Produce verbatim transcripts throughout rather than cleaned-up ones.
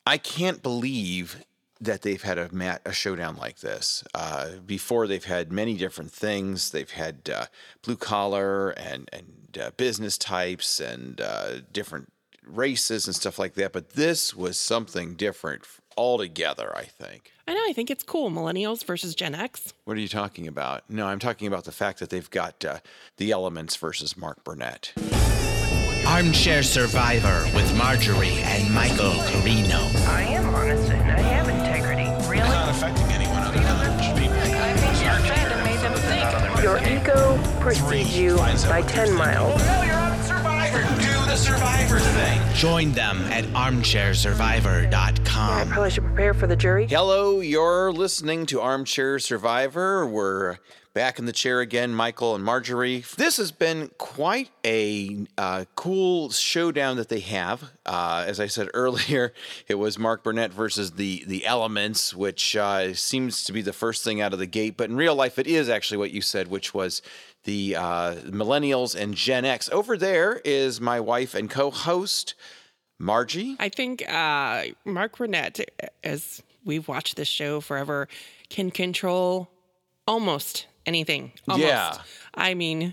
I can't believe that they've had a mat, a showdown like this. Uh, before they've had many different things. They've had uh, blue collar and and uh, business types and uh, different races and stuff like that. But this was something different altogether, I think. I know. I think it's cool. Millennials versus Gen X. What are you talking about? No, I'm talking about the fact that they've got uh, the Elements versus Mark Burnett. Armchair Survivor with Marjorie and Michael Carino. I am honest and I have integrity. Really? It's not affecting anyone other than just people. I think your friend made them think. Your ego precedes you by ten miles. No, you're on Survivor. Do the Survivor thing. Join them at armchair survivor dot I com. probably should prepare for the jury. Hello, you're listening to Armchair Survivor. We're back in the chair again, Michael and Marjorie. This has been quite a uh, cool showdown that they have. Uh, as I said earlier, it was Mark Burnett versus the the Elements, which uh, seems to be the first thing out of the gate. But in real life, it is actually what you said, which was the uh, Millennials and Gen X. Over there is my wife and co-host, Margie. I think uh, Mark Burnett, as we've watched this show forever, can control almost anything. Almost. Yeah. I mean,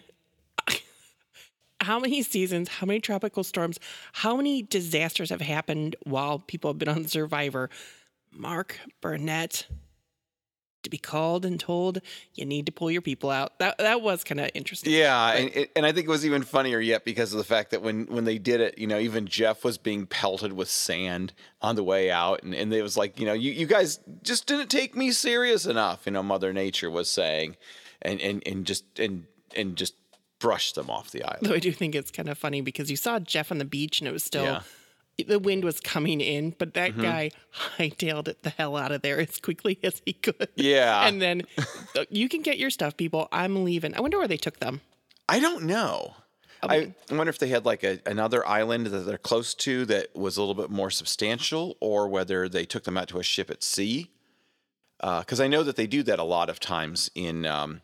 how many seasons, how many tropical storms, how many disasters have happened while people have been on Survivor? Mark Burnett, to be called and told, you need to pull your people out. That that was kind of interesting. Yeah, and, and I think it was even funnier yet because of the fact that when, when they did it, you know, even Jeff was being pelted with sand on the way out. And, and it was like, you know, you, you guys just didn't take me serious enough, you know, Mother Nature was saying, and, and, and just and and just brushed them off the island. Though I do think it's kind of funny because you saw Jeff on the beach and it was still... Yeah. The wind was coming in, but that Mm-hmm. guy hightailed it the hell out of there as quickly as he could. Yeah. And then you can get your stuff, people. I'm leaving. I wonder where they took them. I don't know. I wonder if they had like a, another island that they're close to that was a little bit more substantial, or whether they took them out to a ship at sea. Because uh, I know that they do that a lot of times in um,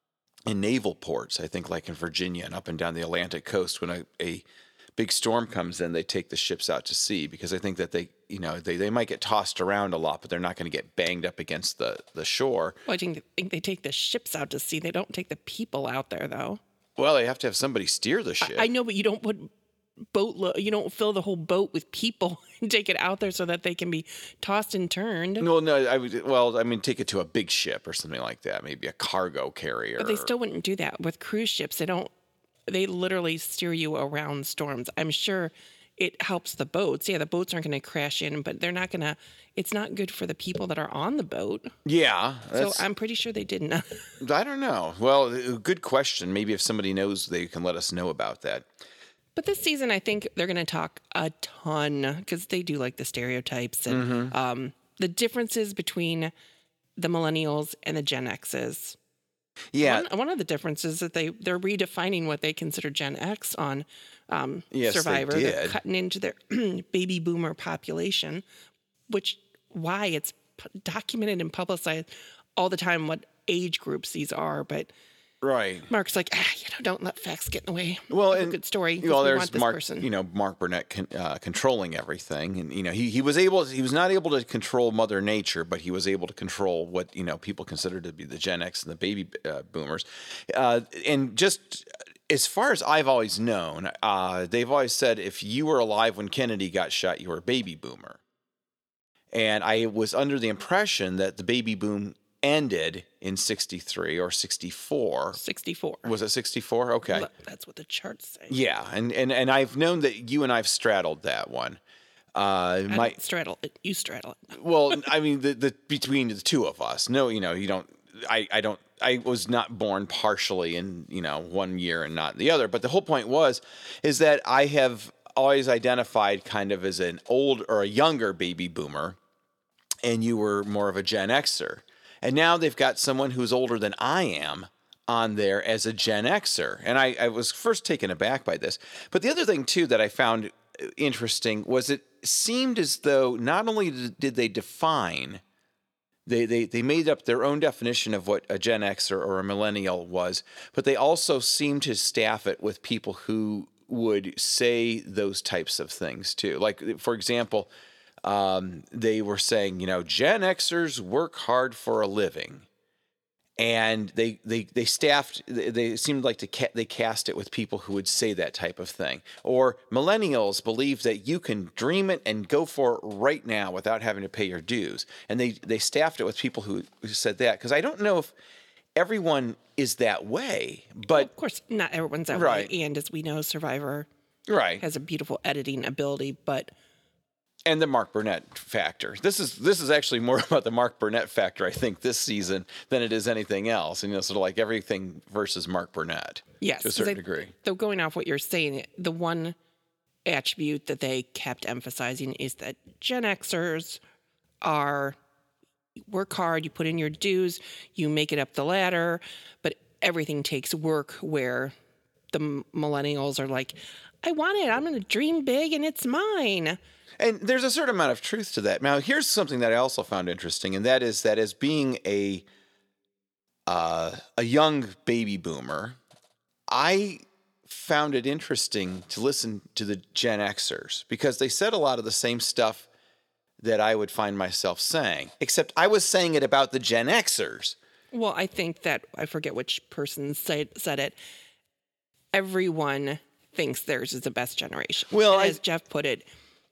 in naval ports. I think like in Virginia and up and down the Atlantic coast, when a, a big storm comes in, they take the ships out to sea because I think that they, you know, they, they might get tossed around a lot, but they're not going to get banged up against the, the shore. Well, I think, think they take the ships out to sea. They don't take the people out there, though. Well, they have to have somebody steer the ship. I, I know, but you don't put boat, lo- you don't fill the whole boat with people and take it out there so that they can be tossed and turned. No, no, I would, well, I mean, take it to a big ship or something like that, maybe a cargo carrier. But they still wouldn't do that with cruise ships. They don't. They literally steer you around storms. I'm sure it helps the boats. Yeah, the boats aren't going to crash in, but they're not going to, it's not good for the people that are on the boat. Yeah. So I'm pretty sure they didn't. I don't know. Well, good question. Maybe if somebody knows, they can let us know about that. But this season, I think they're going to talk a ton because they do like the stereotypes and Mm-hmm. um, the differences between the millennials and the Gen X's. Yeah. One, one of the differences is that they, they're redefining what they consider Gen X on um, Yes, they Survivor. They're did. cutting into their baby boomer population, which why it's p- documented and publicized all the time what age groups these are. But Right. Mark's like, ah, you know, don't let facts get in the way Well, of and a good story. 'cause Well, we there's want this Mark, person. you know, Mark Burnett con, uh, controlling everything, and you know, he he was able, he was not able to control Mother Nature, but he was able to control what you know people consider to be the Gen X and the baby uh, boomers, uh, and just as far as I've always known, uh, they've always said if you were alive when Kennedy got shot, you were a baby boomer, and I was under the impression that the baby boom ended in sixty-three or sixty-four. sixty-four. Was it sixty-four? Okay. Look, that's what the charts say. Yeah, and, and, and I've known that you and I've straddled that one. Uh, I my don't straddle it. You straddle it. well, I mean, the, the between the two of us. No, you know, you don't. I, I don't. I was not born partially in you know one year and not in the other. But the whole point was, is that I have always identified kind of as an old or a younger baby boomer, and you were more of a Gen Xer. And now they've got someone who's older than I am on there as a Gen Xer. And I, I was first taken aback by this. But the other thing, too, that I found interesting was it seemed as though not only did they define, they, they, they made up their own definition of what a Gen Xer or a millennial was, but they also seemed to staff it with people who would say those types of things, too. Like, for example, um, they were saying, you know, Gen Xers work hard for a living. And they, they, they staffed, they, they seemed like to ca- they cast it with people who would say that type of thing. Or millennials believe that you can dream it and go for it right now without having to pay your dues. And they, they staffed it with people who, who said that. Because I don't know if everyone is that way. But Well, of course, not everyone's that Right. way. And as we know, Survivor right. has a beautiful editing ability, but And the Mark Burnett factor. This is this is actually more about the Mark Burnett factor, I think, this season than it is anything else. And you know, sort of like everything versus Mark Burnett. yes, To a 'cause certain I- degree. Though going off what you're saying, the one attribute that they kept emphasizing is that Gen Xers are work hard, you put in your dues, you make it up the ladder, but everything takes work, where the m- millennials are like, I want it, I'm going to dream big and it's mine. And there's a certain amount of truth to that. Now, here's something that I also found interesting, and that is that as being a uh, a young baby boomer, I found it interesting to listen to the Gen Xers because they said a lot of the same stuff that I would find myself saying, except I was saying it about the Gen Xers. Well, I think that, I forget which person said, said it, everyone thinks theirs is the best generation. Well, And I- as Jeff put it,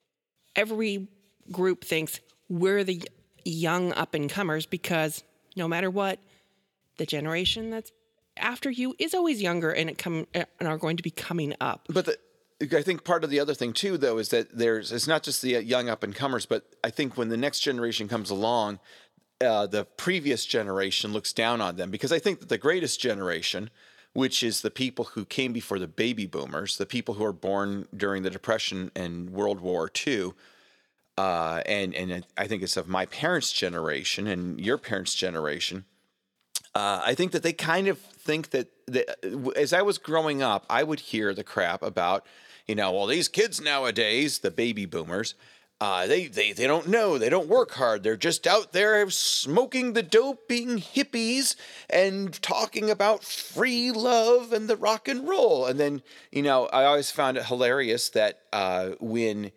every group thinks we're the young up-and-comers because no matter what, the generation that's after you is always younger and it come and are going to be coming up. But the, I think part of the other thing too, though, is that there's it's not just the young up and comers, but I think when the next generation comes along, uh, the previous generation looks down on them because I think that the greatest generation, which is the people who came before the baby boomers, the people who are born during the Depression and World War Two, uh, and and I think it's of my parents' generation and your parents' generation. Uh, I think that they kind of think that, that as I was growing up, I would hear the crap about, you know, well, these kids nowadays, the baby boomers, uh, they, they, they don't know. They don't work hard. They're just out there smoking the dope, being hippies and talking about free love and the rock and roll. And then, you know, I always found it hilarious that uh, when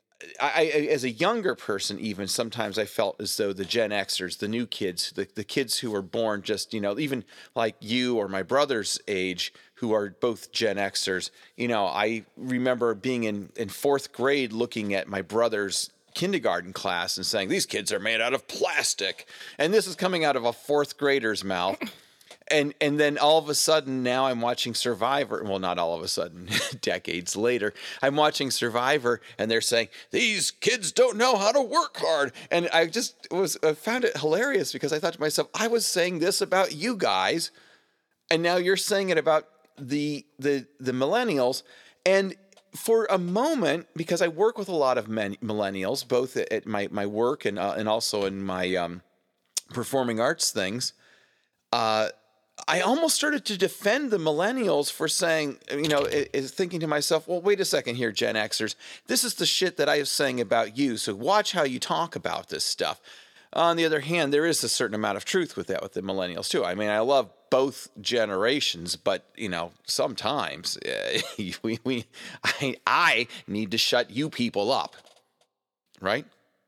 I, I, as a younger person, even sometimes I felt as though the Gen Xers, the new kids, the, the kids who were born just, you know, even like you or my brother's age, who are both Gen Xers, you know, I remember being in, in fourth grade looking at my brother's kindergarten class and saying, these kids are made out of plastic. And this is coming out of a fourth grader's mouth. And and then all of a sudden now I'm watching Survivor. Well, not all of a sudden, decades later, I'm watching Survivor and they're saying, these kids don't know how to work hard. And I just was I found it hilarious because I thought to myself, I was saying this about you guys. And now you're saying it about the the the millennials. And for a moment, because I work with a lot of men, millennials, both at my, my work and uh, and also in my um, performing arts things, uh, I almost started to defend the millennials for saying, you know, it, it, thinking to myself, well, wait a second here, Gen Xers. This is the shit that I was saying about you. So watch how you talk about this stuff. On the other hand, there is a certain amount of truth with that with the millennials, too. I mean, I love both generations, but, you know, sometimes uh, we, we, I, I need to shut you people up. Right?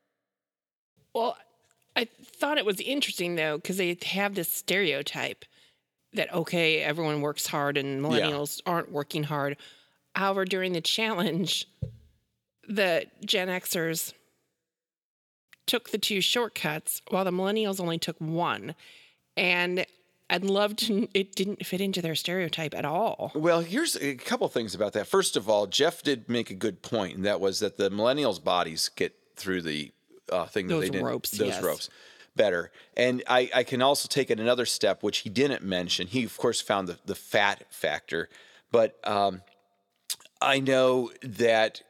Well, I thought it was interesting, though, because they have this stereotype that, okay, everyone works hard and millennials yeah. aren't working hard. However, during the challenge, the Gen Xers took the two shortcuts while the millennials only took one. And I'd love to, it didn't fit into their stereotype at all. Well, here's a couple things about that. First of all, Jeff did make a good point, and that was that the millennials' bodies get through the uh, thing those that they did. ropes, Those yes. ropes. Better. And I, I can also take it another step, which he didn't mention. He, of course, found the, the fat factor. But um, I know that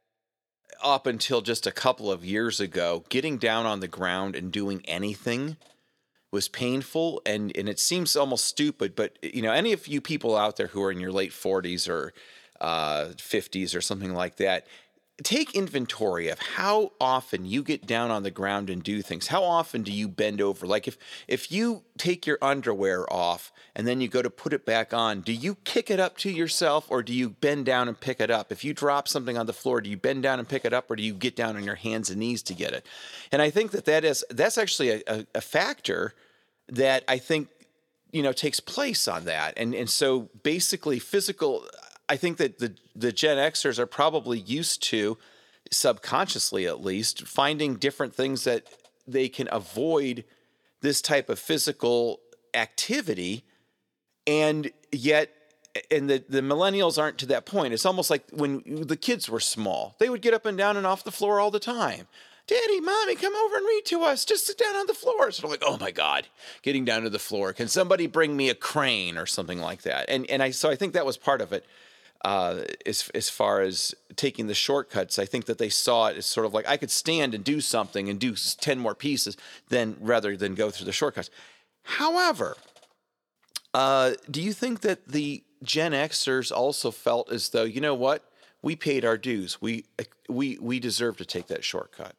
up until just a couple of years ago, getting down on the ground and doing anything was painful. And, and it seems almost stupid. But, you know, any of you people out there who are in your late forties or uh, fifties or something like that, take inventory of how often you get down on the ground and do things. How often do you bend over? Like if if you take your underwear off and then you go to put it back on, do you kick it up to yourself or do you bend down and pick it up? If you drop something on the floor, do you bend down and pick it up or do you get down on your hands and knees to get it? And I think that that is that's actually a, a, a factor that I think, you know, takes place on that. And and so basically physical, I think that the, the Gen Xers are probably used to, subconsciously at least, finding different things that they can avoid this type of physical activity. And yet, and the, the millennials aren't to that point. It's almost like when the kids were small, they would get up and down and off the floor all the time. Daddy, Mommy, come over and read to us. Just sit down on the floor. So I'm like, oh my God, getting down to the floor. Can somebody bring me a crane or something like that? And and I so I think that was part of it. Uh, as as far as taking the shortcuts, I think that they saw it as sort of like I could stand and do something and do ten more pieces than rather than go through the shortcuts. However, uh, do you think that the Gen Xers also felt as though, you know what, we paid our dues, we we we deserve to take that shortcut?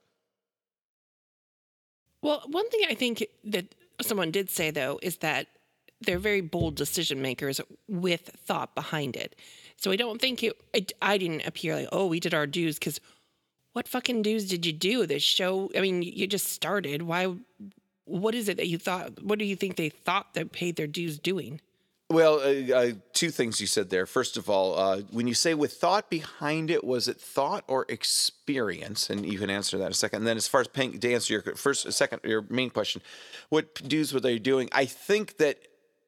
Well, one thing I think that someone did say, though, is that they're very bold decision makers with thought behind it. So I don't think it, it I didn't appear like, oh, we did our dues, because what fucking dues did you do? This show, I mean, you just started. Why, what is it that you thought, what do you think they thought they paid their dues doing? Well, uh, uh, two things you said there. First of all, uh, when you say with thought behind it, was it thought or experience? And you can answer that in a second. And then as far as paying, to answer your first, second, your main question, what dues were they doing? I think that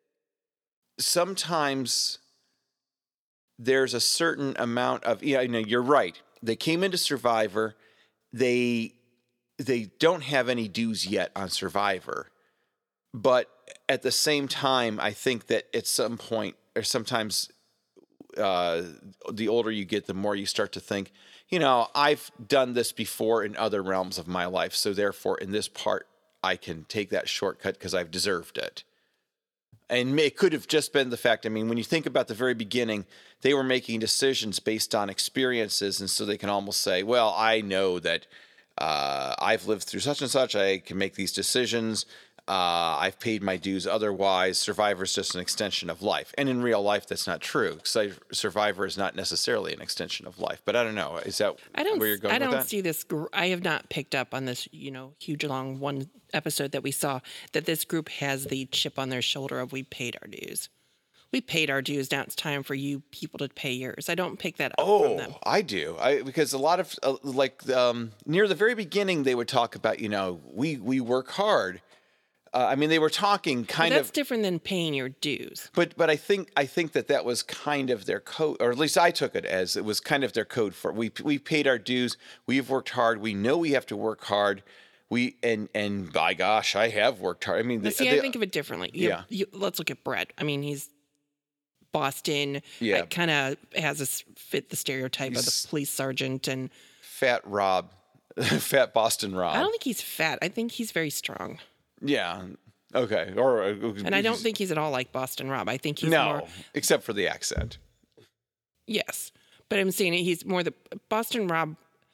sometimes there's a certain amount of, yeah, you know, you're right. They came into Survivor. They, they don't have any dues yet on Survivor. But at the same time, I think that at some point, or sometimes uh, the older you get, the more you start to think, you know, I've done this before in other realms of my life. So therefore, in this part, I can take that shortcut because I've deserved it. And it could have just been the fact, I mean, when you think about the very beginning, they were making decisions based on experiences. And so they can almost say, well, I know that uh, I've lived through such and such. I can make these decisions. Uh, I've paid my dues otherwise. Survivor is just an extension of life. And in real life, that's not true. So Survivor is not necessarily an extension of life. But I don't know. Is that I don't, where you're going I with don't that? see this. Gr- I have not picked up on this, you know, huge long one episode that we saw, that this group has the chip on their shoulder of we paid our dues. We paid our dues. Now it's time for you people to pay yours. I don't pick that up Oh, from them. I do. I because a lot of uh, like um, near the very beginning, they would talk about, you know, we we work hard. Uh, I mean, they were talking kind Well, that's of, different than paying your dues. but but I think I think that that was kind of their code, or at least I took it as it was kind of their code for we we paid our dues. We've worked hard. We know we have to work hard. We and and by gosh, I have worked hard. I mean, But the, see, the, I think of it differently. You, yeah. You, let's look at Brett. I mean, he's Boston. Yeah. Kind of has this fit the stereotype of He's- the police sergeant, and Fat Rob, Fat Boston Rob. I don't think he's fat. I think he's very strong. yeah. Okay. Or uh, And I don't think he's at all like Boston Rob. I think he's no, more, except for the accent. yes. But I'm saying he's more the Boston Rob.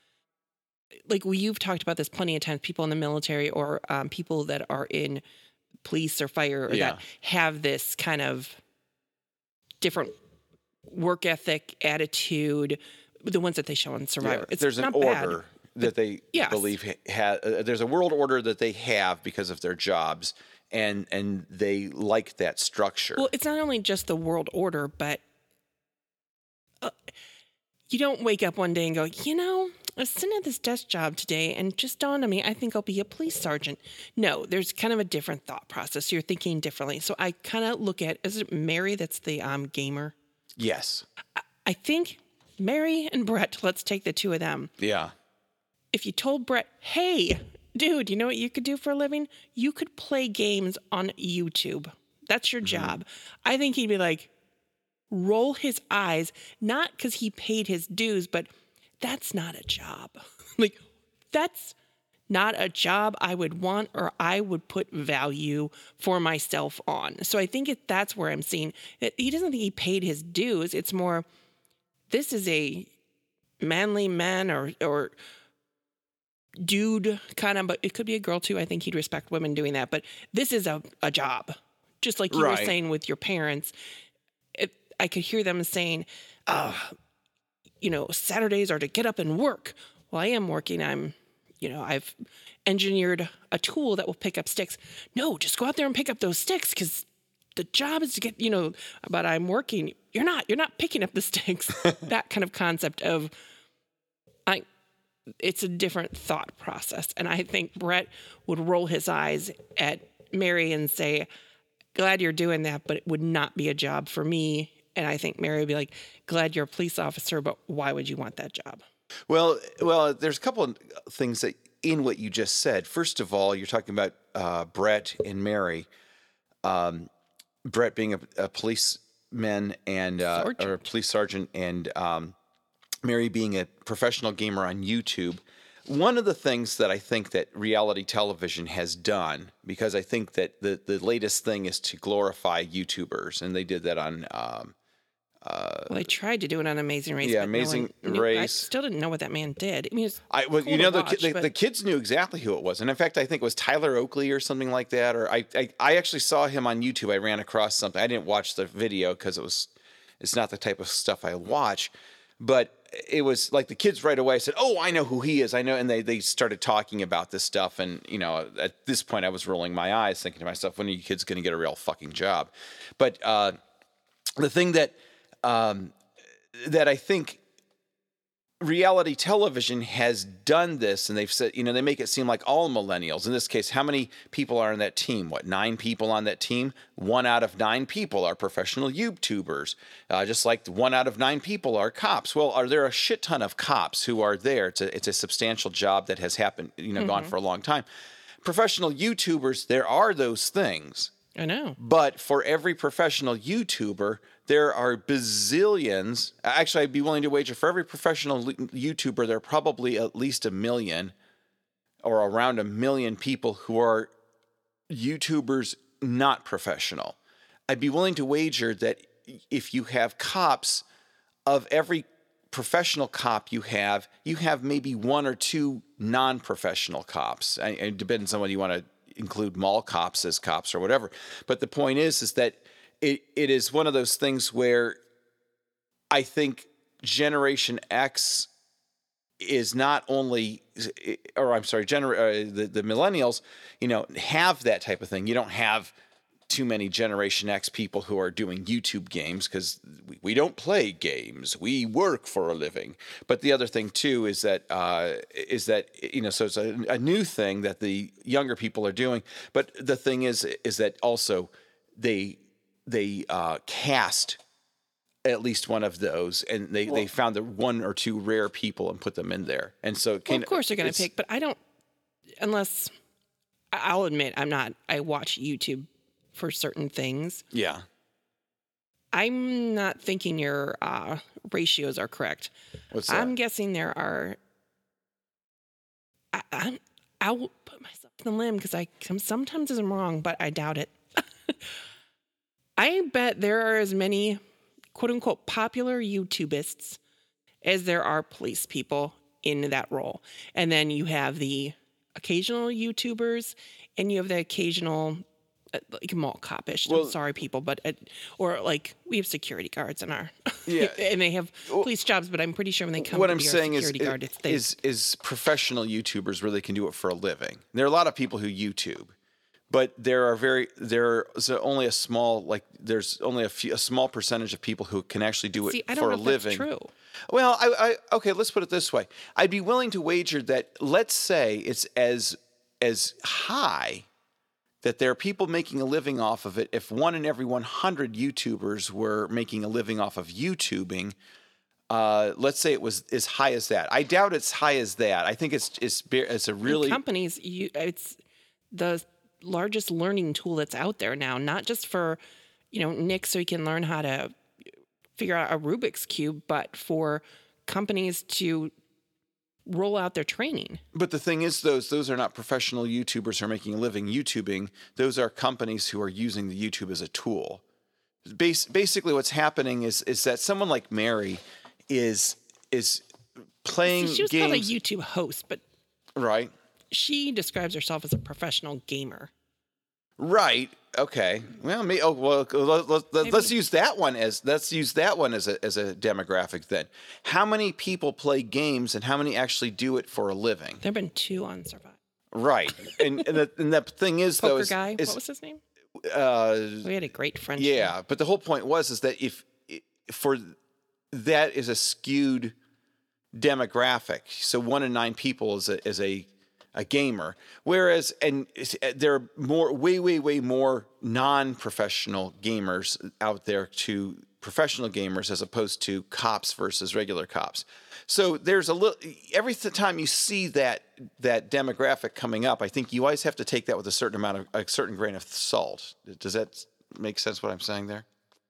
Like we, you've talked about this plenty of times. People in the military or um, people that are in police or fire or Yeah. that have this kind of different work ethic, attitude. The ones that they show on Survivor. Yeah, It's there's an not bad. order that they Yes. believe ha- ha- uh, there's a world order that they have because of their jobs, and and they like that structure. Well, it's not only just the world order, but uh, you don't wake up one day and go, you know, I was sitting at this desk job today and just dawned on me, I think I'll be a police sergeant. No, there's kind of a different thought process. You're thinking differently. So I kind of look at, is it Mary that's the um, gamer? Yes. I think Mary and Brett, let's take the two of them. Yeah. If you told Brett, hey, dude, you know what you could do for a living? You could play games on YouTube. That's your job. I think he'd be like, roll his eyes, not because he paid his dues, but that's not a job. Like, that's not a job I would want or I would put value for myself on. So I think it, that's where I'm seeing it. He doesn't think he paid his dues. It's more, this is a manly men or or dude kind of, but it could be a girl too. I think he'd respect women doing that. But this is a, a job, just like you Right. were saying with your parents. It, I could hear them saying, oh, you know, Saturdays are to get up and work. Well, I am working. I'm, you know, I've engineered a tool that will pick up sticks. No, just go out there and pick up those sticks because the job is to get, you know, but I'm working. You're not, you're not picking up the sticks. That kind of concept of, I, it's a different thought process. And I think Brett would roll his eyes at Mary and say, glad you're doing that, but it would not be a job for me. And I think Mary would be like, glad you're a police officer, but why would you want that job? Well, well, there's a couple of things that in what you just said. First of all, you're talking about uh, Brett and Mary. Um, Brett being a, a policeman and uh, Sergeant. or a police sergeant, and um, Mary being a professional gamer on YouTube. One of the things that I think that reality television has done, because I think that the the latest thing is to glorify YouTubers, and they did that on. Um, Well, they tried to do it on Amazing Race. Yeah, but no Amazing one knew- I Race. still didn't know what that man did. I mean, it's I well, cool you to know, the, watch, ki- the, but- the kids knew exactly who it was, and in fact, I think it was Tyler Oakley or something like that. Or I, I, I actually saw him on YouTube. I ran across something. I didn't watch the video because it was, it's not the type of stuff I watch, but it was like the kids right away said, "Oh, I know who he is. I know," and they they started talking about this stuff. And you know, at this point, I was rolling my eyes, thinking to myself, "When are you kids going to get a real fucking job?" But uh, the thing that um, that I think reality television has done this, and they've said, you know, they make it seem like all millennials. In this case, how many people are on that team? What, nine people on that team? One out of nine people are professional YouTubers, uh, just like one out of nine people are cops. Well, are there a shit ton of cops who are there? It's a, it's a substantial job that has happened, you know, gone for a long time. Professional YouTubers, there are those things. I know. But for every professional YouTuber, there are bazillions. Actually, I'd be willing to wager for every professional li- YouTuber, there are probably at least a million or around a million people who are YouTubers not professional. I'd be willing to wager that if you have cops, of every professional cop you have, you have maybe one or two non-professional cops. I- It depends on whether you want to include mall cops as cops or whatever. But the point is, is that it, it is one of those things where I think Generation X is not only, or I'm sorry, gener- uh, the, the millennials, you know, have that type of thing. You don't have too many Generation X people who are doing YouTube games because we, we don't play games. We work for a living. But the other thing too is that uh, is that you know, so it's a, a new thing that the younger people are doing. But the thing is, is that also they they uh, cast at least one of those, and they, well, they found the one or two rare people and put them in there. And so, Well, of course they're going to pick, but I don't, unless I'll admit I'm not. I watch YouTube for certain things. Yeah. I'm not thinking your uh, ratios are correct. What's that? I'm guessing there are. I, I'm, I'll put myself in the limb because I sometimes I'm wrong, but I doubt it. I bet there are as many quote unquote popular YouTubists as there are police people in that role. And then you have the occasional YouTubers and you have the occasional uh, like mall copish. Well, I'm sorry, people, but uh, or like we have security guards in our Yeah. and they have police jobs. But I'm pretty sure when they come what to I'm be saying our is, security guard, it's they, is is professional YouTubers where they can do it for a living. There are a lot of people who YouTube, but there are very there's only a small like there's only a few a small percentage of people who can actually do it see. I don't for know a if living. that's true. Well, I, I okay, let's put it this way. I'd be willing to wager that let's say it's as as high that there are people making a living off of it. If one in every one hundred YouTubers were making a living off of YouTubing, uh, let's say it was as high as that. I doubt it's high as that. I think it's it's it's a In really companies. You, it's the largest learning tool that's out there now. Not just for you know Nick, so he can learn how to figure out a Rubik's cube, but for companies to roll out their training. But the thing is, those those are not professional YouTubers who are making a living YouTubing. Those are companies who are using the YouTube as a tool. Bas- basically, what's happening is is that someone like Mary is is playing See, she was called a games. YouTube host, but Right. she describes herself as a professional gamer. Right. Okay. Well, me. Oh, well. Let, let, let, let's Maybe- use that one as let's use that one as a as a demographic then. How many people play games and how many actually do it for a living? There have been two on Survive. Right. And and the, and the thing is though Poker is, guy. is what was his name? uh, We had a great friendship. yeah. But the whole point was is that if for that is a skewed demographic. So one in nine people is a is a a gamer, whereas and it's- there are more, way, way, way more non-professional gamers out there to professional gamers as opposed to cops versus regular cops. So there's a little. Every time you see that that demographic coming up, I think you always have to take that with a certain amount of a certain grain of salt. Does that make sense? What I'm saying there?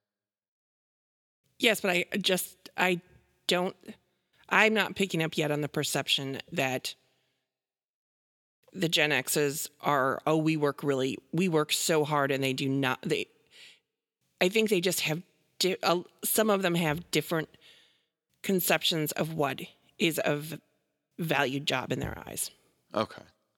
Yes, but I just I don't. I'm not picking up yet on the perception that the Gen X's are, oh, we work really, we work so hard, and they do not. They, I think they just have. Di- uh, some of them have different conceptions of what is a v- valued job in their eyes. Okay.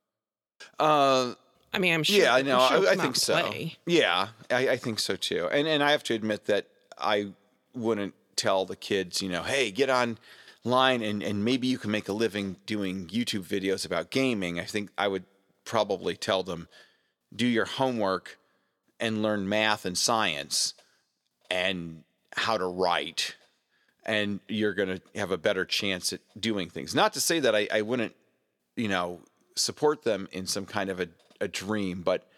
Uh, I mean, I'm sure. yeah, I know. I'm sure I, they'll I come out think and so. play. Yeah, I, I think so too. And and I have to admit that I wouldn't tell the kids, you know, hey, get online and and maybe you can make a living doing YouTube videos about gaming. I think I would probably tell them, do your homework and learn math and science and how to write, and you're going to have a better chance at doing things. Not to say that I, I wouldn't, you know, support them in some kind of a, a dream, but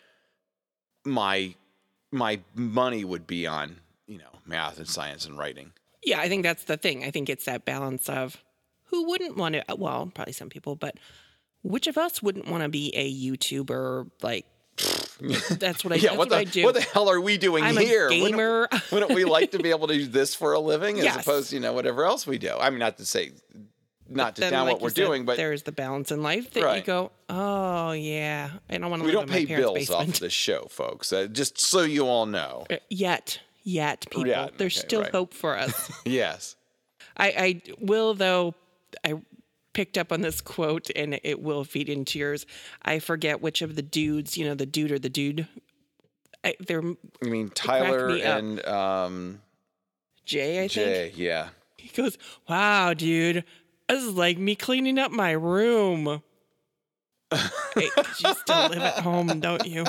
my my money would be on, you know, math and science and writing. Yeah, I think that's the thing. I think it's that balance of who wouldn't want to, well, probably some people, but which of us wouldn't want to be a YouTuber? Like, that's what I, Yeah, that's what what the I do. what the hell are we doing I'm here? a gamer. Wouldn't, wouldn't we like to be able to do this for a living as Yes. opposed to, you know, whatever else we do? I mean, not to say, not to Then, down like what you we're said, doing, but there's the balance in life that you Right. go, oh, yeah, I don't want to we live don't in my pay parents' bills off basement. of this show, folks. Uh, just so you all know. Uh, Yet, yet, people. Yeah, There's okay, still right. hope for us. Yes. I, I will, though, I picked up on this quote, and it will feed into yours. I forget which of the dudes, you know, the dude or the dude. I, they're I mean, Tyler me up. and um, Jay, I think. Jay, yeah. He goes, wow, dude, this is like me cleaning up my room. Hey, 'cause you still live at home, don't you?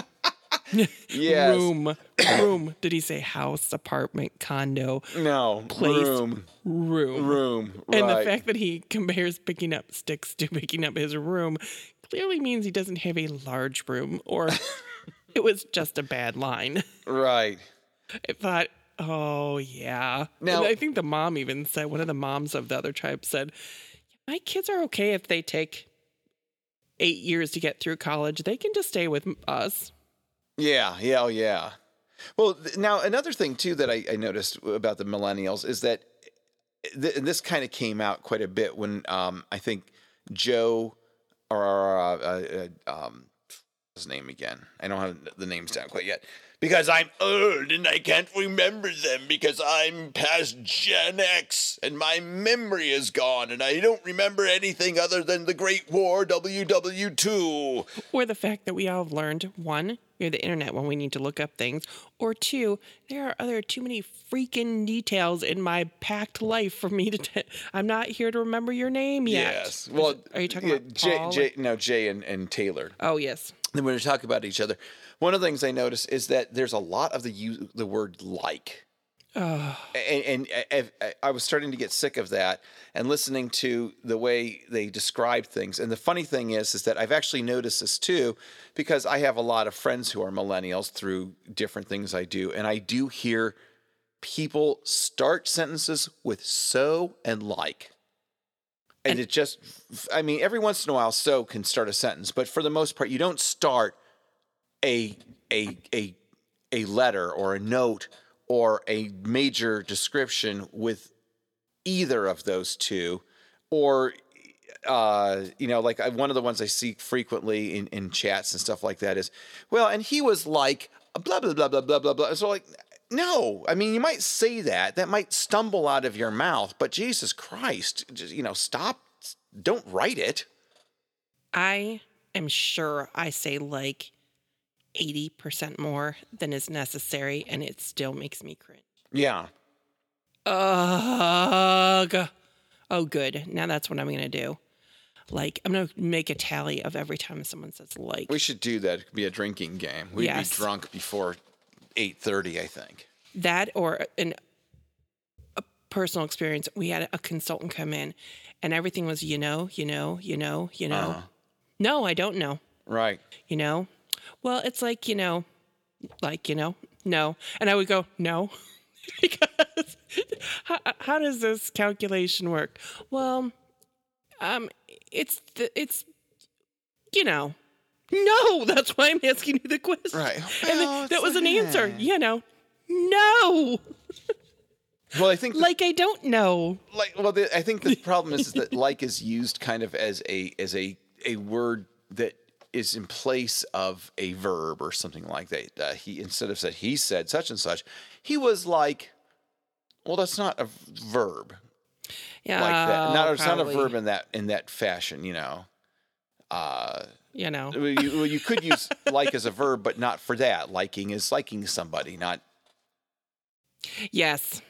Yes. Room. Room. Did he say house, apartment, condo, No. place? Room. Room. Room. And right. the fact that he compares picking up sticks to picking up his room clearly means he doesn't have a large room, or it was just a bad line. Right. I thought, oh, yeah. Now- And I think the mom even said, one of the moms of the other tribe said, my kids are okay if they take eight years to get through college. They can just stay with us. Yeah, yeah, oh, yeah. Well, th- now another thing too that I, I noticed about the millennials is that th- and this kind of came out quite a bit when um, I think Joe or uh, uh, uh, um, what's his name again? I don't have the names down quite yet because I'm old and I can't remember them because I'm past Gen X and my memory is gone and I don't remember anything other than the Great War W W two. Or the fact that we all have learned, one, you're the internet when we need to look up things, or two, there are other too many freaking details in my packed life for me to. T- I'm not here to remember your name yet. Yes. Well, are you talking yeah, about Jay, Paul? Jay, no, Jay and, and Taylor. Oh yes. Then when we talk about each other, one of the things I notice is that there's a lot of the u- the word like. Oh, And, and I, I- I was starting to get sick of that and listening to the way they describe things. And the funny thing is, is that I've actually noticed this too, because I have a lot of friends who are millennials through different things I do. And I do hear people start sentences with so and like. And, And- it just, I mean, every once in a while, so can start a sentence, but for the most part, you don't start a, a, a, a letter or a note or a major description with either of those two, or, uh, you know, like I, one of the ones I see frequently in, in chats and stuff like that is, well, and he was like, blah, blah, blah, blah, blah, blah, blah. So like, no, I mean, you might say that, that might stumble out of your mouth, but Jesus Christ, just, you know, stop, don't write it. I am sure I say like eighty percent more than is necessary, and it still makes me cringe. Yeah. Ugh. Oh, good. Now that's what I'm going to do. Like, I'm going to make a tally of every time someone says like. We should do that. It could be a drinking game. We'd Yes. be drunk before eight thirty, I think. That or an, a personal experience. We had a consultant come in, and everything was, you know, you know, you know, you know. Uh-huh. No, I don't know. Right. You know? Well, it's like, you know, like, you know, no. And I would go, no. Because how, how does this calculation work? Well, um, it's, the, it's, you know, no, that's why I'm asking you the question. Right. And Well, then, it's that was an like, answer, eh. you know, no. Well, I think the- Like, I don't know. like well the, I think the problem is, is that like is used kind of as a as a a word that is in place of a verb or something like that. Uh, he instead of said he said such and such, he was like, well, that's not a verb Yeah. like that. Not it's not a probably, verb in that in that fashion, you know. Uh, You know. well, you, well, you could use like as a verb, but not for that. Liking is liking somebody, not Yes.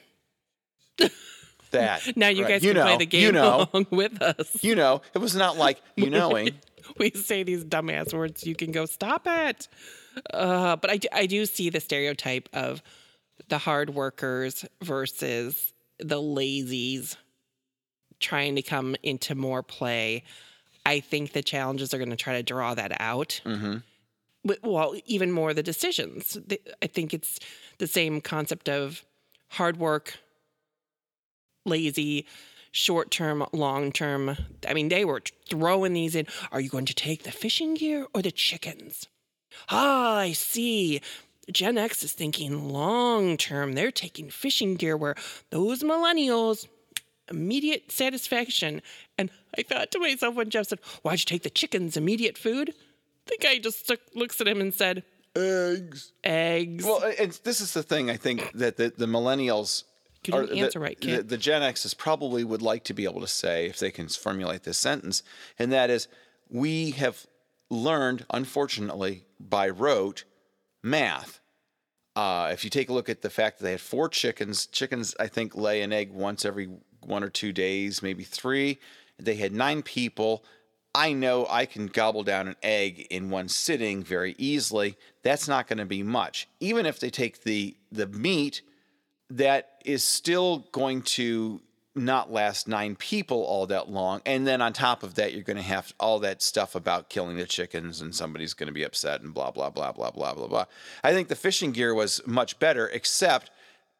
that. Now you Right. guys you can know, play the game You know, along with us. you know. It was not like you knowing. We say these dumbass words. You can go, stop it. Uh, but I, do- I do see the stereotype of the hard workers versus the lazies trying to come into more play. I think the challenges are going to try to draw that out. Mm-hmm. But- Well, even more the decisions. The- I think it's the same concept of hard work, lazy, short term, long term. I mean, they were throwing these in. Are you going to take the fishing gear or the chickens? Ah, I see. Gen X is thinking long term. They're taking fishing gear, where those millennials, immediate satisfaction. And I thought to myself when Jeff said, why'd you take the chickens? Immediate food? The guy just took, looks at him and said, Eggs. eggs. Well, and this is the thing. I think that the, the millennials, You didn't the- answer right, the, kid. the Gen X's probably would like to be able to say, if they can formulate this sentence, and that is, we have learned, unfortunately, by rote, math. Uh, if you take a look at the fact that they had four chickens, chickens, I think, lay an egg once every one or two days, maybe three. They had nine people. I know I can gobble down an egg in one sitting very easily. That's not going to be much. Even if they take the the meat, that is still going to not last nine people all that long. And then on top of that, you're going to have all that stuff about killing the chickens and somebody's going to be upset and blah, blah, blah, blah, blah, blah, blah. I think the fishing gear was much better, except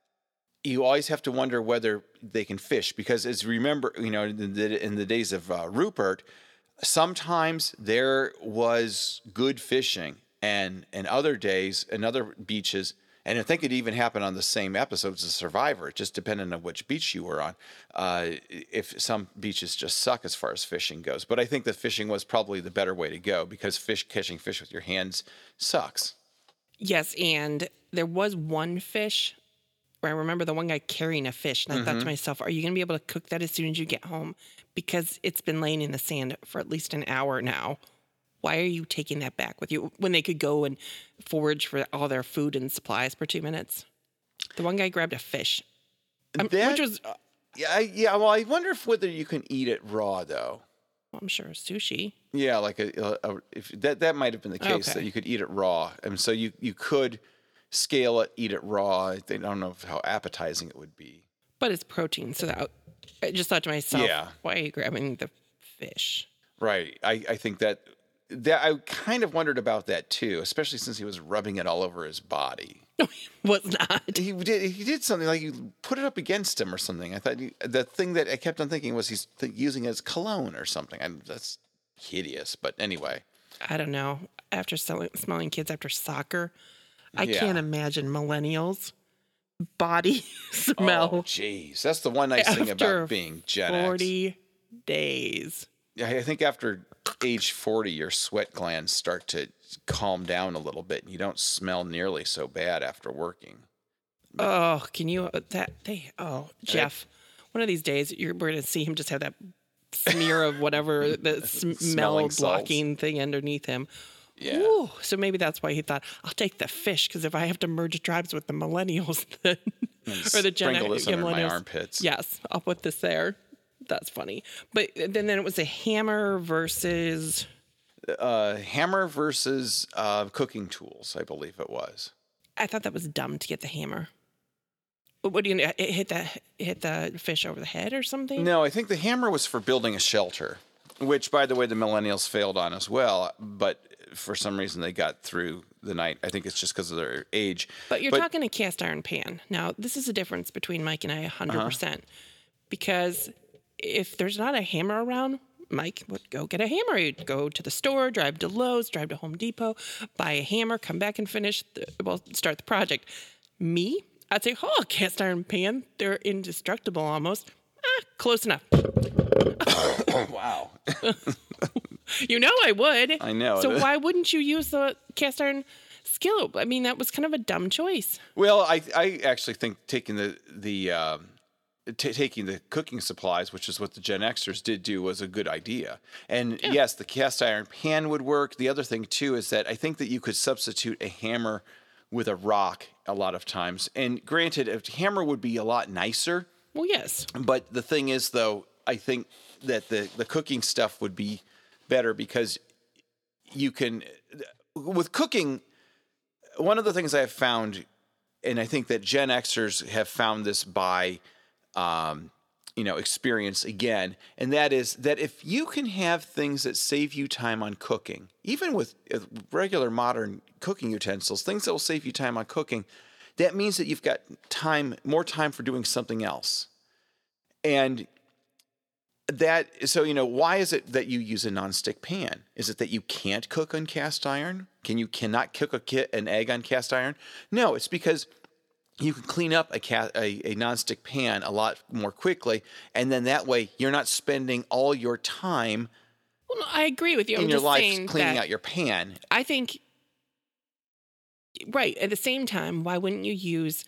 you always have to wonder whether they can fish, because as remember, you know, in the, in the days of uh, Rupert, sometimes there was good fishing, and and other days and other beaches, and I think it even happened on the same episodes of Survivor. It just depended on which beach you were on. Uh, if some beaches just suck as far as fishing goes, but I think that fishing was probably the better way to go, because fish catching fish with your hands sucks. Yes, and there was one fish where I remember the one guy carrying a fish, and I thought to myself, are you going to be able to cook that as soon as you get home? Because it's been laying in the sand for at least an hour now. Why are you taking that back with you when they could go and forage for all their food and supplies for two minutes? The one guy grabbed a fish, um, That- which was, Yeah, I, yeah. Well, I wonder if whether you can eat it raw though. I'm sure, sushi. Yeah, like a, a, a if that that might have been the case, Okay. that you could eat it raw, and so you you could scale it, eat it raw. I think- I don't know how appetizing it would be. But it's protein, so that I just thought to myself, Yeah. why are you grabbing the fish? Right. I, I think that that I kind of wondered about that too, especially since he was rubbing it all over his body. Was not. He did he did something like you put it up against him or something. I thought you, the thing that I kept on thinking was he's th- using it as cologne or something. And that's hideous. But anyway. I don't know. After selling, smelling kids after soccer, I Yeah. can't imagine millennials' body smell Oh, jeez. That's the one nice thing after about being Gen X. forty days. Yeah, I think after age forty, your sweat glands start to calm down a little bit, and you don't smell nearly so bad after working. Oh, can you that they? Oh, Jeff, one of these days you're we're gonna see him just have that smear of whatever the smell Smelling salts. blocking thing underneath him. Yeah. Ooh, so maybe that's why he thought, I'll take the fish, because if I have to merge tribes with the millennials, then, or the Gen Sprinkle this yeah, under my millennials, armpits. yes, I'll put this there. That's funny. But then, then it was a hammer versus, Uh, hammer versus uh, cooking tools, I believe it was. I thought that was dumb to get the hammer. What do you know? It hit the hit the fish over the head or something? No, I think the hammer was for building a shelter, which, by the way, the millennials failed on as well. But for some reason, they got through the night. I think it's just because of their age. But you're talking a cast iron pan. Now, this is a difference between Mike and I one hundred percent. Uh-huh. Because if there's not a hammer around, Mike would go get a hammer. He'd go to the store, drive to Lowe's, drive to Home Depot, buy a hammer, come back and finish, the, well, start the project. Me, I'd say, oh, cast iron pan, they're indestructible almost. Ah, close enough. Wow. You know I would. I know. So why wouldn't you use the cast iron skillet? I mean, that was kind of a dumb choice. Well, I I actually think taking the the um, t- taking the cooking supplies, which is what the Gen Xers did do, was a good idea. And yes, the cast iron pan would work. The other thing too is that I think that you could substitute a hammer with a rock a lot of times. And granted, a hammer would be a lot nicer. Well, yes. But the thing is, though, I think that the the cooking stuff would be better because you can, with cooking, one of the things I have found, and I think that Gen Xers have found this by, um, you know, experience again, and that is that if you can have things that save you time on cooking, even with regular modern cooking utensils, things that will save you time on cooking, that means that you've got time, more time for doing something else. And that, so, you know, why is it that you use a nonstick pan? Is it that you can't cook on cast iron? Can you cannot cook a kit, an egg on cast iron? No, it's because you can clean up a, ca- a a nonstick pan a lot more quickly, and then that way you're not spending all your time Well, no, I agree with you. in I'm your just life saying cleaning that out your pan. I think, right, at the same time, why wouldn't you use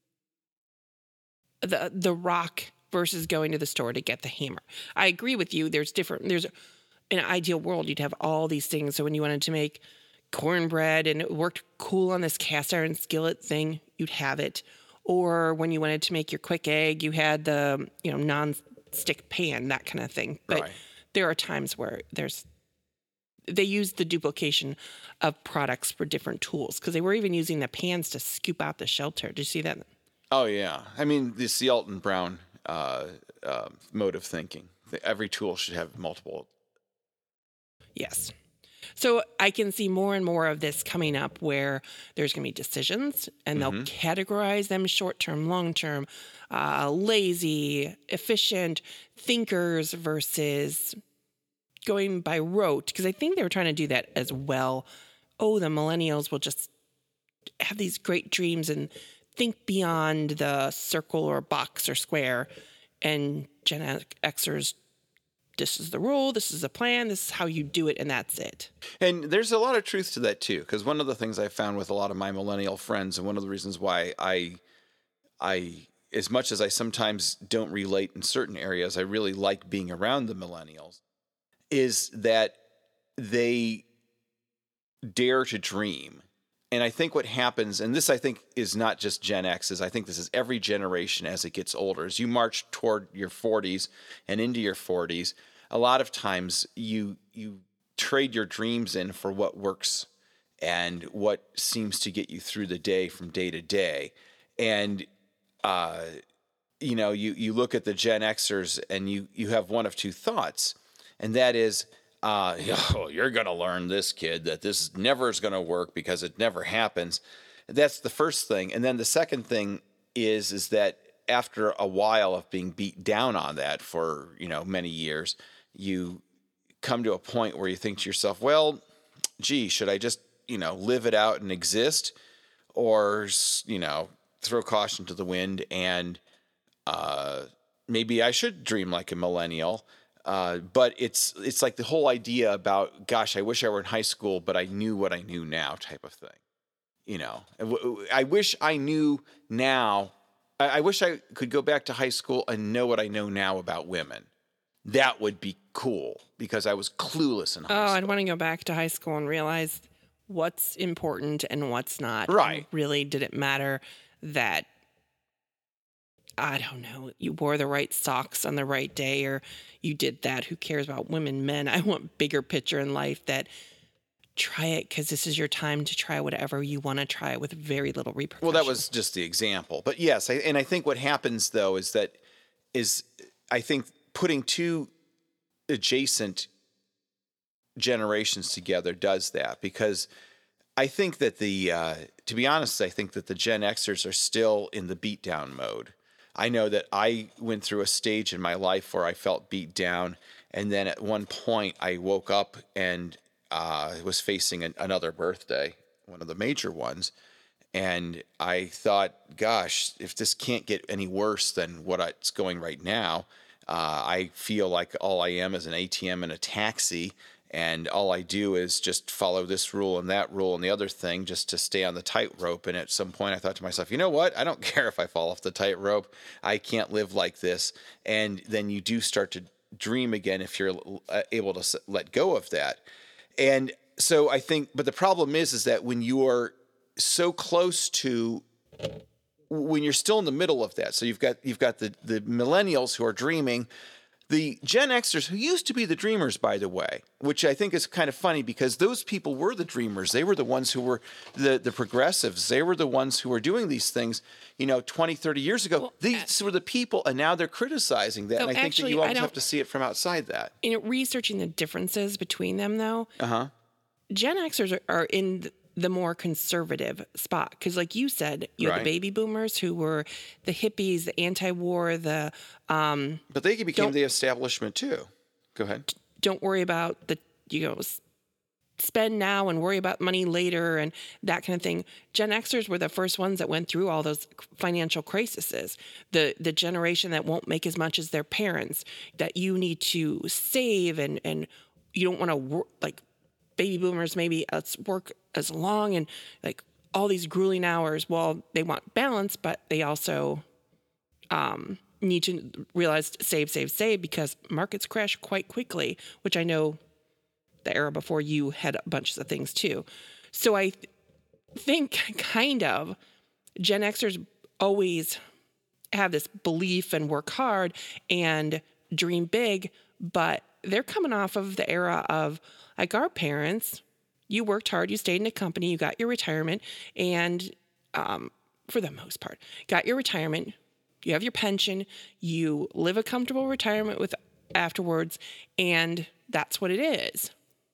the the rock versus going to the store to get the hammer? I agree with you. There's different, there's, in an ideal world, you'd have all these things. So when you wanted to make cornbread and it worked cool on this cast iron skillet thing, you'd have it. Or when you wanted to make your quick egg, you had the, you know, non-stick pan, that kind of thing. But Right. there are times where there's, they use the duplication of products for different tools because they were even using the pans to scoop out the shelter. Did you see that? Oh, yeah. I mean, this the Alton Brown uh, uh, mode of thinking. Every tool should have multiple. Yes. So I can see more and more of this coming up where there's going to be decisions and they'll categorize them short-term, long-term, uh, lazy, efficient, thinkers versus going by rote. Because I think they were trying to do that as well. Oh, the millennials will just have these great dreams and think beyond the circle or box or square. And Gen Xers, this is the rule, this is the plan, this is how you do it, and that's it. And there's a lot of truth to that too, because one of the things I found with a lot of my millennial friends, and one of the reasons why I, I, as much as I sometimes don't relate in certain areas, I really like being around the millennials, is that they dare to dream. And I think what happens, and this I think is not just Gen X, is I think this is every generation as it gets older. As you march toward your forties and into your forties, a lot of times you you trade your dreams in for what works and what seems to get you through the day from day to day. And uh, you know, you you look at the Gen Xers and you you have one of two thoughts, and that is, Uh, oh, you're going to learn this, kid, that this never is going to work because it never happens. That's the first thing. And then the second thing is, is that after a while of being beat down on that for, you know, many years, you come to a point where you think to yourself, well, gee, should I just, you know, live it out and exist, or, you know, throw caution to the wind and uh, maybe I should dream like a millennial. Uh, but it's it's like the whole idea about, gosh, I wish I were in high school, but I knew what I knew now type of thing. You know, I wish I knew now. I wish I could go back to high school and know what I know now about women. that would be cool because I was clueless in high Oh, school. I'd want to go back to high school and realize what's important and what's not. Right. And really, did it matter that, I don't know, you wore the right socks on the right day or you did that? Who cares about women, men? I want bigger picture in life that try it because this is your time to try whatever you want to try with very little repercussions. Well, that was just the example. But yes, I, and I think what happens, though, is that is I think putting two adjacent generations together does that because I think that the, uh, to be honest, I think that the Gen Xers are still in the beatdown mode. I know that I went through a stage in my life where I felt beat down. And then at one point I woke up and uh, was facing an, another birthday, one of the major ones. And I thought, gosh, if this can't get any worse than what it's going right now, uh, I feel like all I am is an A T M and a taxi. And all I do is just follow this rule and that rule and the other thing just to stay on the tightrope. And at some point I thought to myself, you know what? I don't care if I fall off the tightrope. I can't live like this. And then you do start to dream again if you're able to let go of that. And so I think, but the problem is, is that when you are so close to, when you're still in the middle of that, so you've got, you've got the, the millennials who are dreaming, the Gen Xers, who used to be the dreamers, by the way, which I think is kind of funny because those people were the dreamers. They were the ones who were the, the progressives. They were the ones who were doing these things, you know, twenty, thirty years ago. Well, these uh, were the people, and now they're criticizing that. So and I think actually, that you always have to see it from outside that. In researching the differences between them, though, uh-huh. Gen Xers are, are in the, the more conservative spot because, like you said, you right. have the baby boomers who were the hippies, the anti-war, the um, but they became the establishment too. Go ahead. Don't worry about the you know spend now and worry about money later and that kind of thing. Gen Xers were the first ones that went through all those financial crises. The the generation that won't make as much as their parents. That you need to save and and you don't want to work like. Baby boomers maybe let's work as long and like all these grueling hours. Well, they want balance, but they also um, need to realize save, save, save because markets crash quite quickly, which I know the era before you had bunches of things too. So I th- think kind of Gen Xers always have this belief and work hard and dream big, but they're coming off of the era of like our parents, you worked hard, you stayed in a company, you got your retirement, and um, for the most part, got your retirement, you have your pension, you live a comfortable retirement with afterwards, and that's what it is.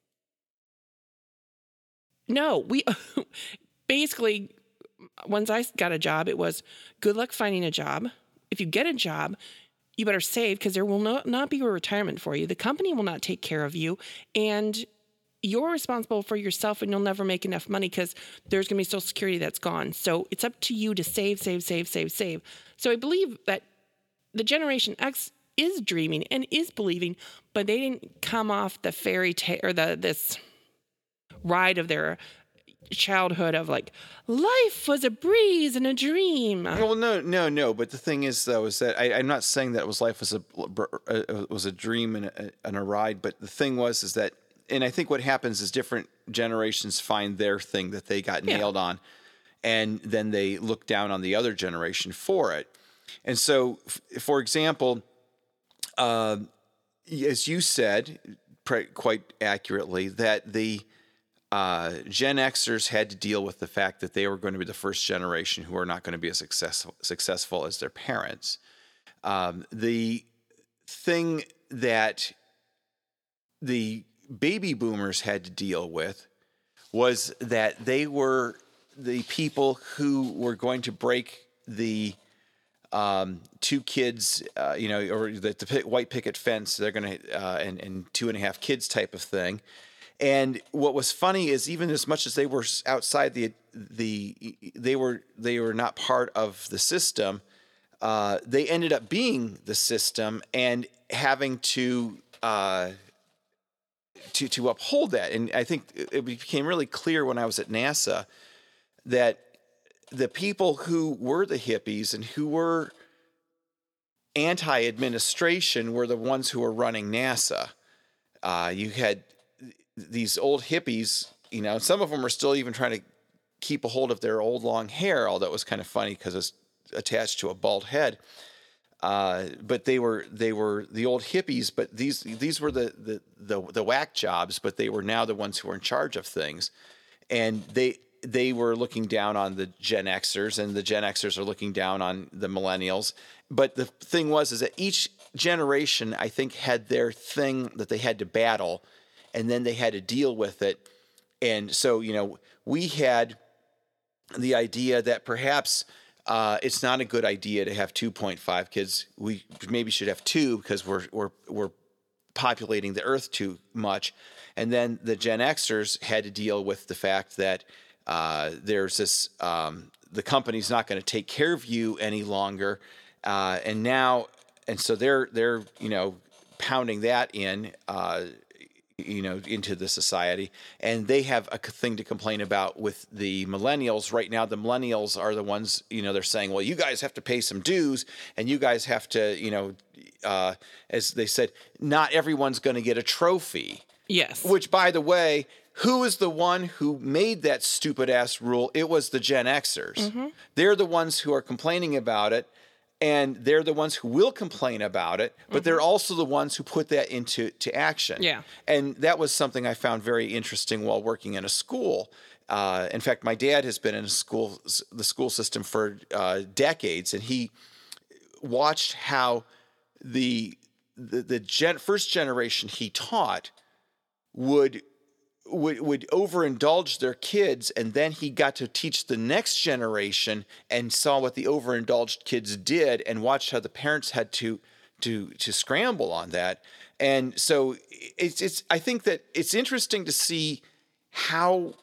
No, we basically, once I got a job, it was good luck finding a job. If you get a job, you better save because there will not, not be a retirement for you. The company will not take care of you. And you're responsible for yourself and you'll never make enough money because there's going to be Social Security that's gone. So it's up to you to save, save, save, save, save. So I believe that the Generation X is dreaming and is believing, but they didn't come off the fairy tale or the this ride of their childhood of like life was a breeze and a dream. Well, no, no, no. But the thing is, though, is that I, I'm not saying that it was life was a uh, was a dream and a, and a ride. But the thing was, is that, and I think what happens is different generations find their thing that they got Yeah. nailed on, and then they look down on the other generation for it. And so, f- for example, uh, as you said pre- quite accurately, that the Uh, Gen Xers had to deal with the fact that they were going to be the first generation who are not going to be as successful, successful as their parents. Um, the thing that the baby boomers had to deal with was that they were the people who were going to break the um, two kids, uh, you know, or the, the white picket fence. They're going to uh, and, and two and a half kids type of thing. And what was funny is even as much as they were outside the the they were they were not part of the system, uh, they ended up being the system and having to uh, to to uphold that. And I think it became really clear when I was at NASA that the people who were the hippies and who were anti-administration were the ones who were running NASA. Uh, you had these old hippies, you know, some of them are still even trying to keep a hold of their old long hair, although it was kind of funny because it's attached to a bald head. Uh, but they were they were the old hippies, but these these were the, the the the whack jobs, but they were now the ones who were in charge of things, and they they were looking down on the Gen Xers, and the Gen Xers are looking down on the millennials. But the thing was is that each generation, I think, had their thing that they had to battle, and then they had to deal with it. And so, you know, we had the idea that perhaps uh, it's not a good idea to have two point five kids. We maybe should have two because we're we're we're populating the earth too much. And then the Gen Xers had to deal with the fact that uh, there's this um, the company's not going to take care of you any longer, uh, and now and so they're they're you know pounding that in. Uh, you know, into the society, and they have a thing to complain about with the millennials right now. The millennials are the ones, you know, they're saying, well, you guys have to pay some dues, and you guys have to, you know, uh, as they said, not everyone's going to get a trophy. Yes. Which, by the way, who is the one who made that stupid ass rule? It was the Gen Xers. Mm-hmm. They're the ones who are complaining about it. And they're the ones who will complain about it, but mm-hmm. they're also the ones who put that into to action. Yeah. And that was something I found very interesting while working in a school. Uh, in fact, my dad has been in a school, the school system for uh, decades, and he watched how the the, the gen, first generation he taught would. Would, would overindulge their kids, and then he got to teach the next generation and saw what the overindulged kids did and watched how the parents had to to to scramble on that. And so it's it's I think that it's interesting to see how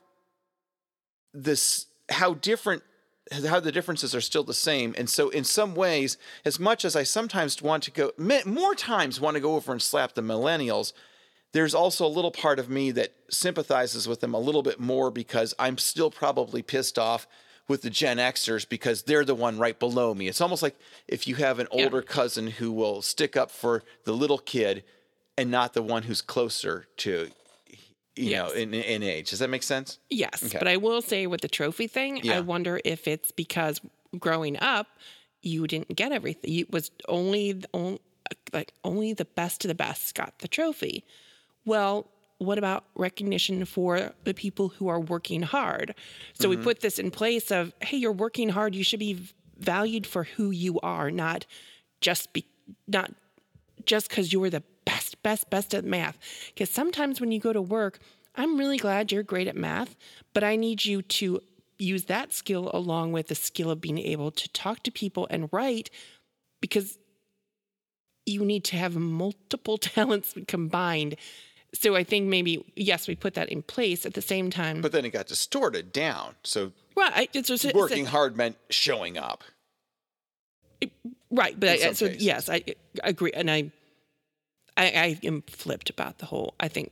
this how different how the differences are still the same. And so in some ways, as much as I sometimes want to go more times want to go over and slap the millennials, there's also a little part of me that sympathizes with them a little bit more because I'm still probably pissed off with the Gen Xers because they're the one right below me. It's almost like if you have an older yeah. cousin who will stick up for the little kid and not the one who's closer to, you yes. know, in, in age. Does that make sense? Yes. Okay. But I will say with the trophy thing, yeah. I wonder if it's because growing up, you didn't get everything. It was only, only like only the best of the best got the trophy. Well, what about recognition for the people who are working hard? So mm-hmm. we put this in place of, hey, you're working hard. You should be valued for who you are, not just be, not just because you were the best, best, best at math. Because sometimes when you go to work, I'm really glad you're great at math, but I need you to use that skill along with the skill of being able to talk to people and write, because you need to have multiple talents combined. So I think maybe, yes, we put that in place at the same time. But then it got distorted down. So right, it's, it's, working it's, hard meant showing up. It, right, but I, so cases. yes, I, I agree. And I, I I am flipped about the whole, I think,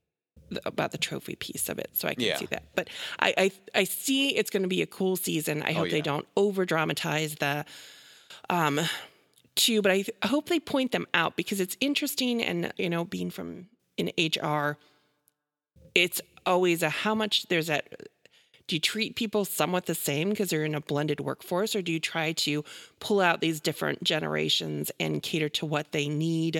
about the trophy piece of it. So I can yeah. see that. But I, I, I see it's going to be a cool season. I hope oh, yeah. they don't over dramatize the um, two, but I, th- I hope they point them out because it's interesting. And, you know, being from in H R, it's always a how much there's that. Do you treat people somewhat the same because they're in a blended workforce, or do you try to pull out these different generations and cater to what they need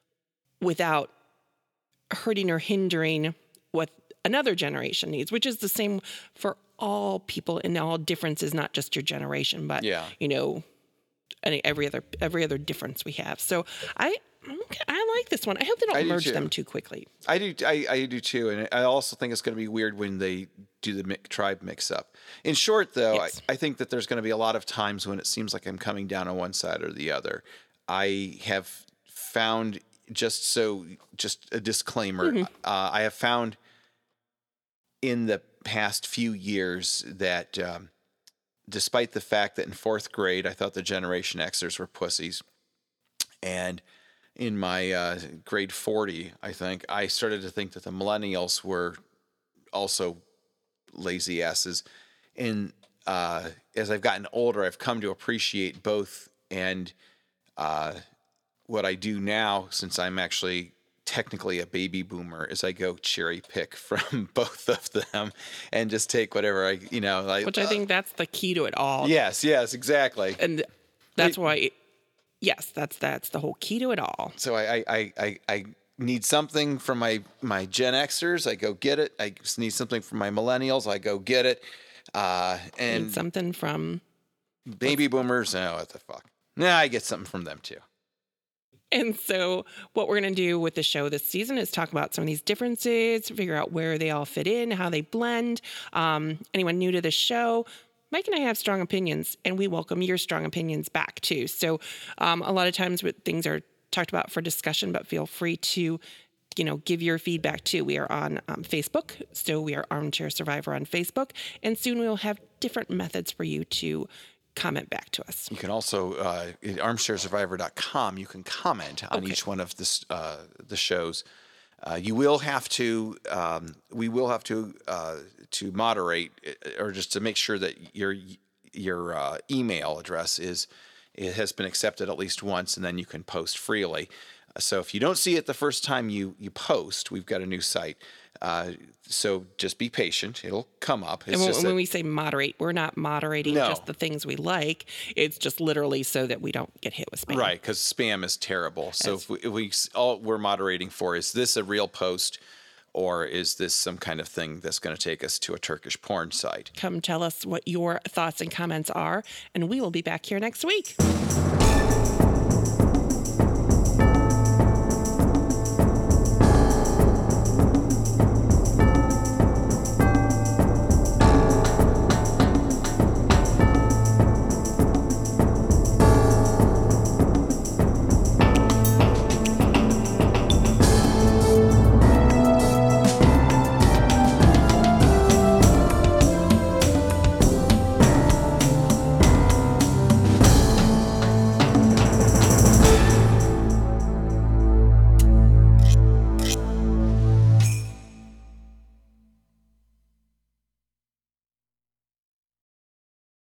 without hurting or hindering what another generation needs, which is the same for all people and all differences, not just your generation, but, yeah. you know, any, every other every other difference we have. So I I like this one. I hope they don't merge too. them too quickly. I do. I, I do too, and I also think it's going to be weird when they do the mix, tribe mix-up. In short, though, yes. I, I think that there's going to be a lot of times when it seems like I'm coming down on one side or the other. I have found just so just a disclaimer. Mm-hmm. Uh, I have found in the past few years that. Um, Despite the fact that in fourth grade, I thought the Generation Xers were pussies. And in my uh, grade forty, I think, I started to think that the millennials were also lazy asses. And uh, as I've gotten older, I've come to appreciate both. And uh, what I do now, since I'm actually technically a baby boomer, is I go cherry pick from both of them and just take whatever I, you know, like. Which I think that's the key to it all. Yes, yes, exactly. And that's Wait. why, it, yes, that's that's the whole key to it all. So I, I, I, I need something from my, my Gen Xers, I go get it. I need something from my millennials, I go get it. Uh, and Need something from. baby boomers, oh, what the fuck. Nah, I get something from them too. And so what we're going to do with the show this season is talk about some of these differences, figure out where they all fit in, how they blend. Um, anyone new to the show, Mike and I have strong opinions, and we welcome your strong opinions back too. So um, a lot of times things are talked about for discussion, but feel free to, you know, give your feedback too. We are on um, Facebook, so we are Armchair Survivor on Facebook, and soon we will have different methods for you to comment back to us. You can also, uh, at armchair survivor dot com, you can comment on Okay. each one of this, uh, the shows. Uh, you will have to, um, we will have to, uh, to moderate uh, or just to make sure that your, your uh, email address is, it has been accepted at least once, and then you can post freely. So if you don't see it the first time you, you post, we've got a new site. Uh, so just be patient. It'll come up. It's And when, just when that- we say moderate, we're not moderating No. just the things we like. It's just literally so that we don't get hit with spam. Right, because spam is terrible. So if we, if we s- all we're moderating for, is this a real post, or is this some kind of thing that's going to take us to a Turkish porn site? Come tell us what your thoughts and comments are, and we will be back here next week.